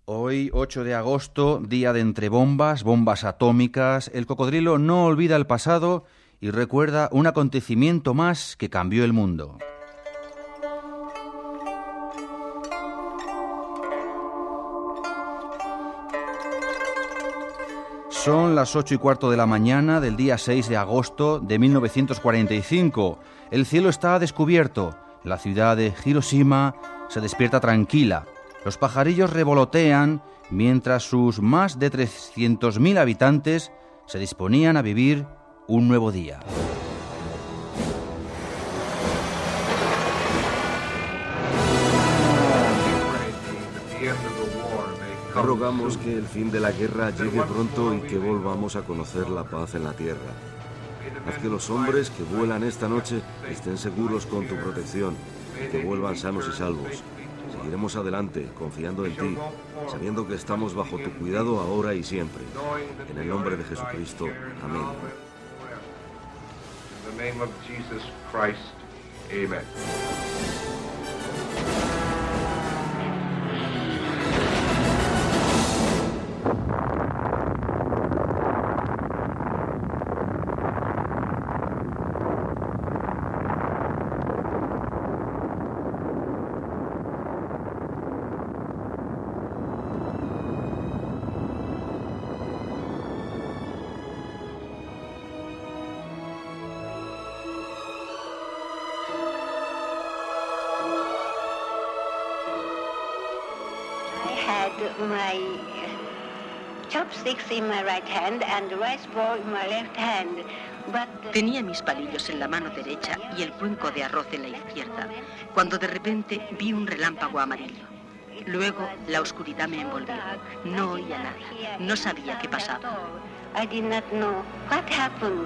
Hoy, 8 de agosto, día de entre bombas, bombas atómicas, el cocodrilo no olvida el pasado y recuerda un acontecimiento más que cambió el mundo. Son las 8:15 de la mañana del día 6 de agosto de 1945. El cielo está descubierto. La ciudad de Hiroshima se despierta tranquila. Los pajarillos revolotean mientras sus más de 300.000 habitantes se disponían a vivir un nuevo día. Rogamos que el fin de la guerra llegue pronto y que volvamos a conocer la paz en la tierra. Haz que los hombres que vuelan esta noche estén seguros con tu protección y que vuelvan sanos y salvos. Seguiremos adelante, confiando en ti, sabiendo que estamos bajo tu cuidado ahora y siempre. En el nombre de Jesucristo. Amén. In the name of Jesus Christ. Amen. My chopsticks in my right hand and the rice bowl in my left hand. Tenía mis palillos en la mano derecha y el cuenco de arroz en la izquierda, cuando de repente vi un relámpago amarillo. Luego la oscuridad me envolvió. No oía nada. No sabía qué pasaba. I did not know what happened.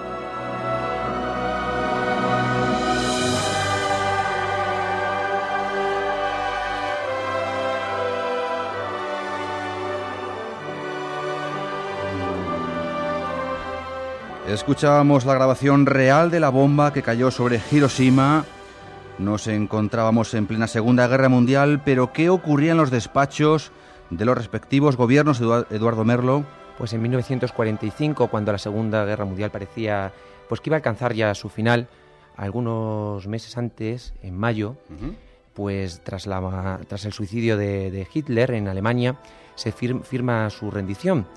Escuchábamos la grabación real de la bomba que cayó sobre Hiroshima. Nos encontrábamos en plena Segunda Guerra Mundial, pero ¿qué ocurría en los despachos de los respectivos gobiernos, Eduardo Merlo? Pues en 1945, cuando la Segunda Guerra Mundial parecía pues que iba a alcanzar ya su final, algunos meses antes, en mayo, pues tras el suicidio de Hitler en Alemania, se firma su rendición.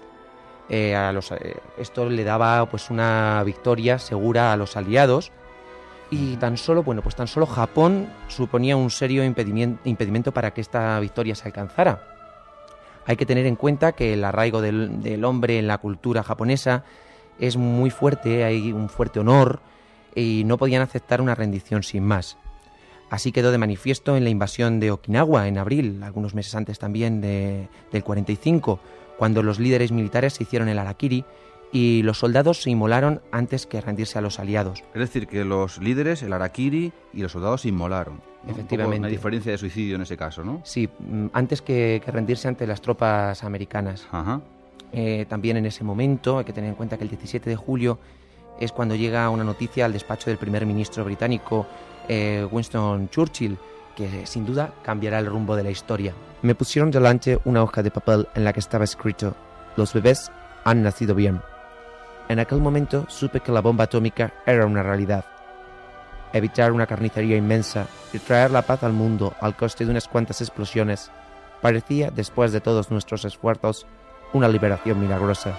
Esto le daba pues una victoria segura a los aliados y tan solo Japón suponía un serio impedimento para que esta victoria se alcanzara. Hay que tener en cuenta que el arraigo del hombre en la cultura japonesa es muy fuerte, hay un fuerte honor y no podían aceptar una rendición sin más. Así quedó de manifiesto en la invasión de Okinawa en abril, algunos meses antes también del 45, cuando los líderes militares se hicieron el harakiri y los soldados se inmolaron antes que rendirse a los aliados. Es decir, que los líderes, el harakiri y los soldados se inmolaron, ¿no? Efectivamente. Una diferencia de suicidio en ese caso, ¿no? Sí, antes que rendirse ante las tropas americanas. Ajá. También en ese momento hay que tener en cuenta que el 17 de julio es cuando llega una noticia al despacho del primer ministro británico Winston Churchill, que sin duda cambiará el rumbo de la historia. Me pusieron delante una hoja de papel en la que estaba escrito: los bebés han nacido bien. En aquel momento supe que la bomba atómica era una realidad. Evitar una carnicería inmensa y traer la paz al mundo al coste de unas cuantas explosiones parecía, después de todos nuestros esfuerzos, una liberación milagrosa.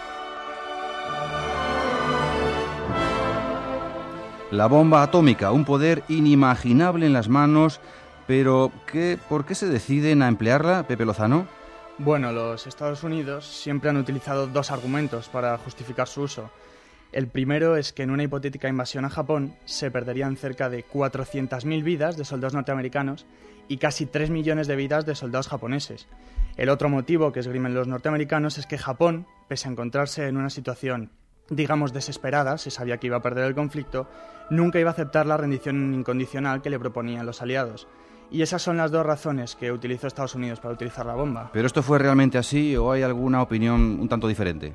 La bomba atómica, un poder inimaginable en las manos, pero ¿por qué se deciden a emplearla, Pepe Lozano? Bueno, los Estados Unidos siempre han utilizado dos argumentos para justificar su uso. El primero es que en una hipotética invasión a Japón se perderían cerca de 400.000 vidas de soldados norteamericanos y casi 3 millones de vidas de soldados japoneses. El otro motivo que esgrimen los norteamericanos es que Japón, pese a encontrarse en una situación, digamos, desesperada, se sabía que iba a perder el conflicto, nunca iba a aceptar la rendición incondicional que le proponían los aliados. Y esas son las dos razones que utilizó Estados Unidos para utilizar la bomba. ¿Pero esto fue realmente así o hay alguna opinión un tanto diferente?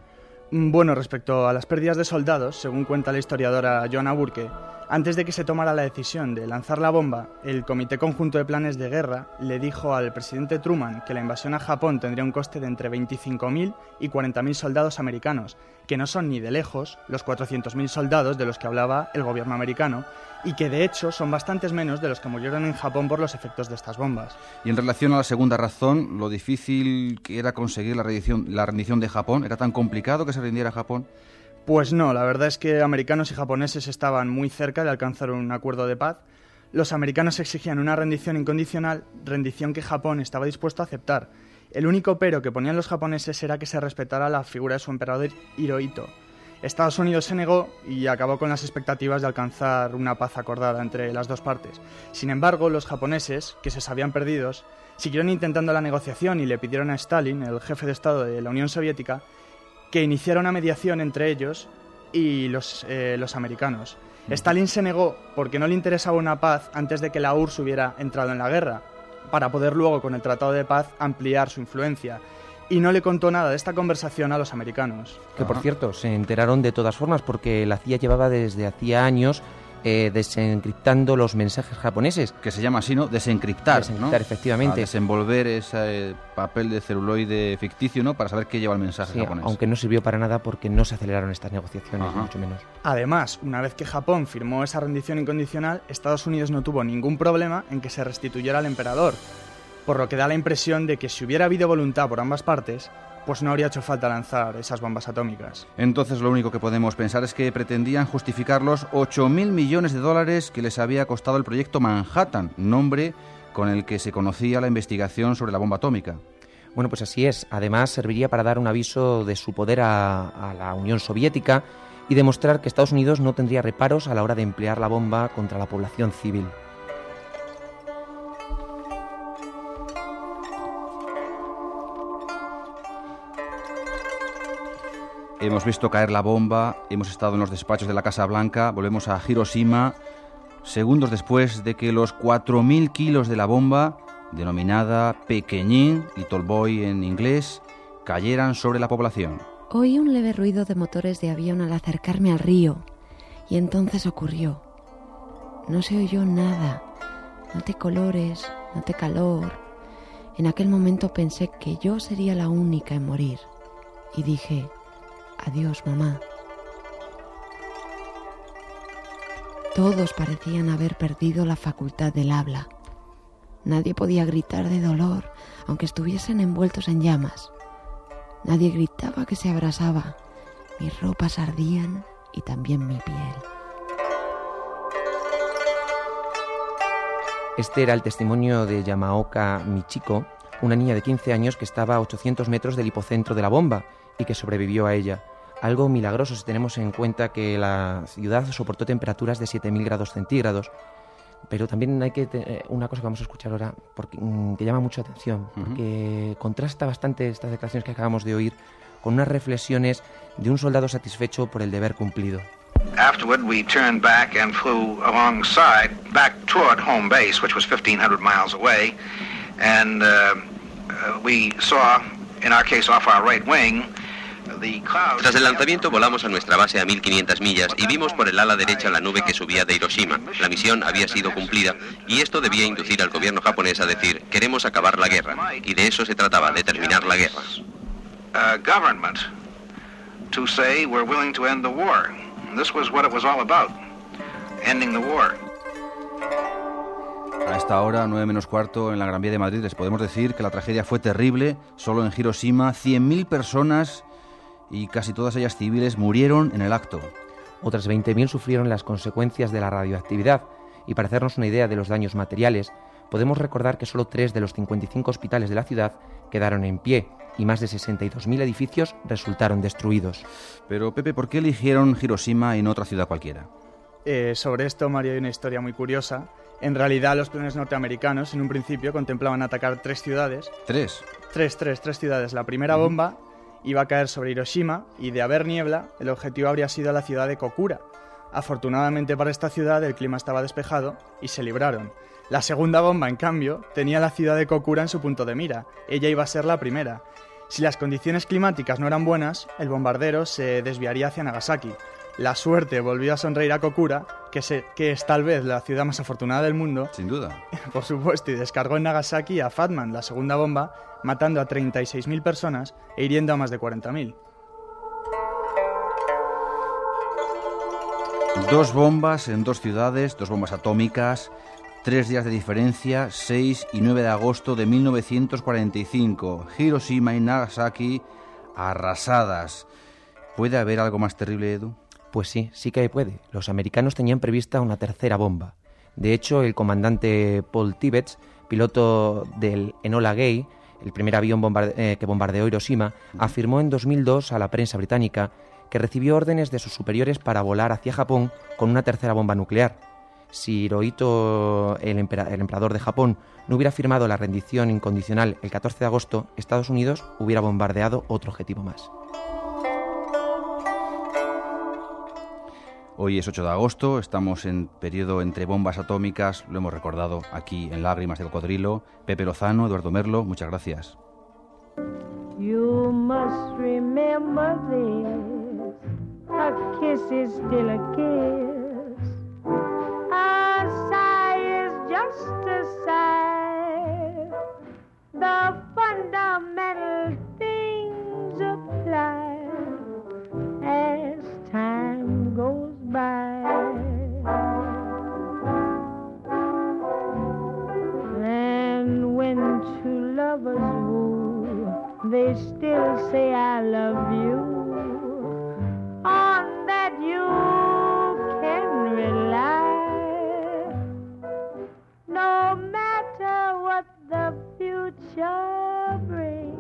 Bueno, respecto a las pérdidas de soldados, según cuenta la historiadora Joanna Burke, antes de que se tomara la decisión de lanzar la bomba, el Comité Conjunto de Planes de Guerra le dijo al presidente Truman que la invasión a Japón tendría un coste de entre 25.000 y 40.000 soldados americanos, que no son ni de lejos los 400.000 soldados de los que hablaba el gobierno americano, y que de hecho son bastantes menos de los que murieron en Japón por los efectos de estas bombas. Y en relación a la segunda razón, lo difícil que era conseguir la rendición de Japón, ¿era tan complicado que se rindiera Japón? Pues no, la verdad es que americanos y japoneses estaban muy cerca de alcanzar un acuerdo de paz. Los americanos exigían una rendición incondicional, rendición que Japón estaba dispuesto a aceptar. El único pero que ponían los japoneses era que se respetara la figura de su emperador Hirohito. Estados Unidos se negó y acabó con las expectativas de alcanzar una paz acordada entre las dos partes. Sin embargo, los japoneses, que se sabían perdidos, siguieron intentando la negociación y le pidieron a Stalin, el jefe de Estado de la Unión Soviética, que iniciara una mediación entre ellos y los americanos. Stalin se negó porque no le interesaba una paz antes de que la URSS hubiera entrado en la guerra, para poder luego, con el Tratado de Paz, ampliar su influencia. Y no le contó nada de esta conversación a los americanos. Que, por cierto, se enteraron de todas formas porque la CIA llevaba desde hacía años desencriptando los mensajes japoneses. Que se llama así, ¿no? Desencriptar, ¿no? Efectivamente. Desenvolver ese papel de celuloide ficticio, ¿no? Para saber qué lleva el mensaje japonés. Aunque no sirvió para nada porque no se aceleraron estas negociaciones, mucho menos. Además, una vez que Japón firmó esa rendición incondicional, Estados Unidos no tuvo ningún problema en que se restituyera al emperador, por lo que da la impresión de que si hubiera habido voluntad por ambas partes, pues no habría hecho falta lanzar esas bombas atómicas. Entonces lo único que podemos pensar es que pretendían justificar los $8.000 millones que les había costado el proyecto Manhattan, nombre con el que se conocía la investigación sobre la bomba atómica. Bueno, pues así es. Además, serviría para dar un aviso de su poder a la Unión Soviética y demostrar que Estados Unidos no tendría reparos a la hora de emplear la bomba contra la población civil. Hemos visto caer la bomba, hemos estado en los despachos de la Casa Blanca, volvemos a Hiroshima, segundos después de que los 4.000 kilos de la bomba, denominada Pequeñín, Little Boy en inglés, cayeran sobre la población. Oí un leve ruido de motores de avión al acercarme al río, y entonces ocurrió. No se oyó nada, noté colores, noté calor. En aquel momento pensé que yo sería la única en morir, y dije: adiós, mamá. Todos parecían haber perdido la facultad del habla. Nadie podía gritar de dolor, aunque estuviesen envueltos en llamas. Nadie gritaba que se abrasaba. Mis ropas ardían y también mi piel. Este era el testimonio de Yamaoka Michiko, una niña de 15 años que estaba a 800 metros del hipocentro de la bomba y que sobrevivió a ella. Algo milagroso si tenemos en cuenta que la ciudad soportó temperaturas de 7.000 grados centígrados. Pero también hay que una cosa que vamos a escuchar ahora porque, que llama mucho la atención, porque contrasta bastante estas declaraciones que acabamos de oír con unas reflexiones de un soldado satisfecho por el deber cumplido. Afterward, we turned back and flew alongside, back toward home base, which was 1,500 miles away, and we saw, in our case, off our right wing. Tras el lanzamiento volamos a nuestra base a 1.500 millas y vimos por el ala derecha la nube que subía de Hiroshima. La misión había sido cumplida y esto debía inducir al gobierno japonés a decir: queremos acabar la guerra. Y de eso se trataba, de terminar la guerra. Government to say we're willing to end the war. This was what it was all about, ending the war. A esta hora, 9 menos cuarto, en la Gran Vía de Madrid, les podemos decir que la tragedia fue terrible. Solo en Hiroshima, 100.000 personas y casi todas ellas civiles murieron en el acto. Otras 20.000 sufrieron las consecuencias de la radioactividad, y para hacernos una idea de los daños materiales, podemos recordar que solo 3 de los 55 hospitales de la ciudad quedaron en pie, y más de 62.000 edificios resultaron destruidos. Pero, Pepe, ¿por qué eligieron Hiroshima y no otra ciudad cualquiera? Sobre esto, Mario, hay una historia muy curiosa. En realidad, los planes norteamericanos, en un principio, contemplaban atacar 3 ciudades. ¿Tres? Tres ciudades. La primera bomba iba a caer sobre Hiroshima y, de haber niebla, el objetivo habría sido la ciudad de Kokura. Afortunadamente para esta ciudad el clima estaba despejado y se libraron. La segunda bomba, en cambio, tenía la ciudad de Kokura en su punto de mira. Ella iba a ser la primera. Si las condiciones climáticas no eran buenas, el bombardero se desviaría hacia Nagasaki. La suerte volvió a sonreír a Kokura, que es tal vez la ciudad más afortunada del mundo. Sin duda. Por supuesto, y descargó en Nagasaki a Fatman, la segunda bomba, matando a 36.000 personas e hiriendo a más de 40.000. 2 bombas en 2 ciudades, 2 bombas atómicas, 3 días de diferencia, 6 y 9 de agosto de 1945. Hiroshima y Nagasaki arrasadas. ¿Puede haber algo más terrible, Edu? Pues sí, sí que puede. Los americanos tenían prevista una tercera bomba. De hecho, el comandante Paul Tibbets, piloto del Enola Gay, el primer avión que bombardeó Hiroshima, afirmó en 2002 a la prensa británica que recibió órdenes de sus superiores para volar hacia Japón con una tercera bomba nuclear. Si Hirohito, el emperador de Japón, no hubiera firmado la rendición incondicional el 14 de agosto, Estados Unidos hubiera bombardeado otro objetivo más. Hoy es 8 de agosto, estamos en periodo entre bombas atómicas, lo hemos recordado aquí en Lágrimas de Cocodrilo. Pepe Lozano, Eduardo Merlo, muchas gracias. You must remember this, a kiss is still a kiss, a sigh is just a sigh, the fundamental things apply as time goes by. And when two lovers woo, they still say I love you. On that you can rely, no matter what the future brings.